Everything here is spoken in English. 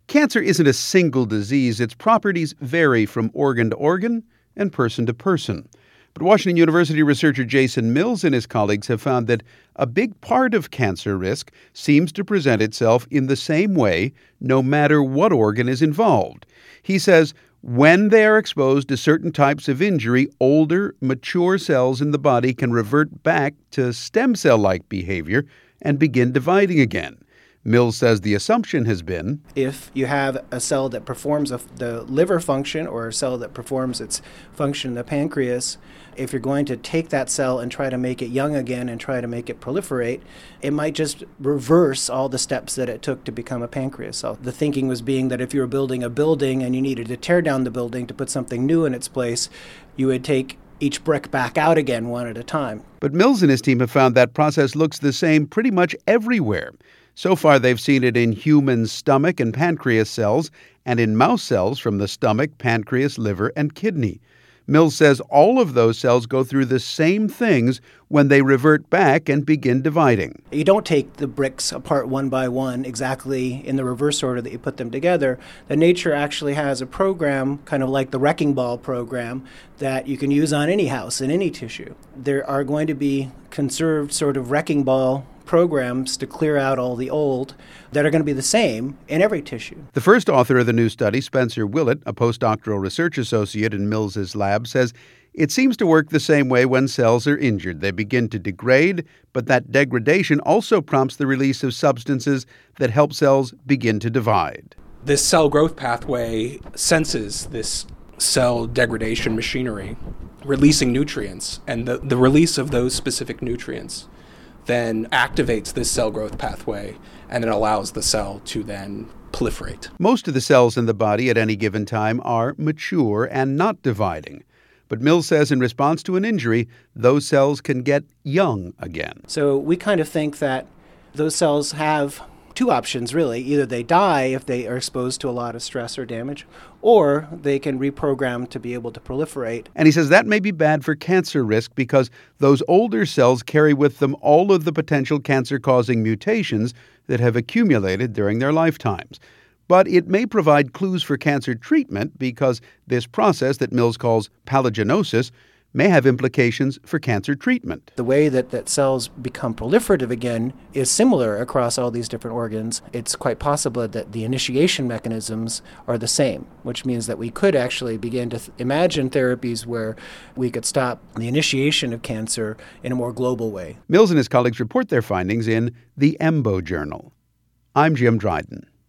Cancer isn't a single disease. Its properties vary from organ to organ and person to person. But Washington University researcher Jason Mills and his colleagues have found that a big part of cancer risk seems to present itself in the same way no matter what organ is involved. He says when they are exposed to certain types of injury, older, mature cells in the body can revert back to stem cell-like behavior and begin dividing again. Mills says the assumption has been, if you have a cell that performs the liver function or a cell that performs its function in the pancreas, if you're going to take that cell and try to make it young again and try to make it proliferate, it might just reverse all the steps that it took to become a pancreas cell. The thinking was being that if you were building a building and you needed to tear down the building to put something new in its place, you would take each brick back out again one at a time. But Mills and his team have found that process looks the same pretty much everywhere. So far, they've seen it in human stomach and pancreas cells and in mouse cells from the stomach, pancreas, liver, and kidney. Mills says all of those cells go through the same things when they revert back and begin dividing. You don't take the bricks apart one by one exactly in the reverse order that you put them together. The nature actually has a program, kind of like the wrecking ball program, that you can use on any house, in any tissue. There are going to be conserved sort of wrecking ball programs to clear out all the old that are going to be the same in every tissue. The first author of the new study, Spencer Willett, a postdoctoral research associate in Mills's lab, says it seems to work the same way when cells are injured. They begin to degrade, but that degradation also prompts the release of substances that help cells begin to divide. This cell growth pathway senses this cell degradation machinery, releasing nutrients, and the release of those specific nutrients then activates this cell growth pathway and then allows the cell to then proliferate. Most of the cells in the body at any given time are mature and not dividing. But Mills says in response to an injury, those cells can get young again. So we kind of think that those cells have two options, really. Either they die if they are exposed to a lot of stress or damage, or they can reprogram to be able to proliferate. And he says that may be bad for cancer risk because those older cells carry with them all of the potential cancer-causing mutations that have accumulated during their lifetimes. But it may provide clues for cancer treatment because this process that Mills calls palliginosis may have implications for cancer treatment. The way that cells become proliferative again is similar across all these different organs. It's quite possible that the initiation mechanisms are the same, which means that we could actually begin to imagine therapies where we could stop the initiation of cancer in a more global way. Mills and his colleagues report their findings in the EMBO Journal. I'm Jim Dryden.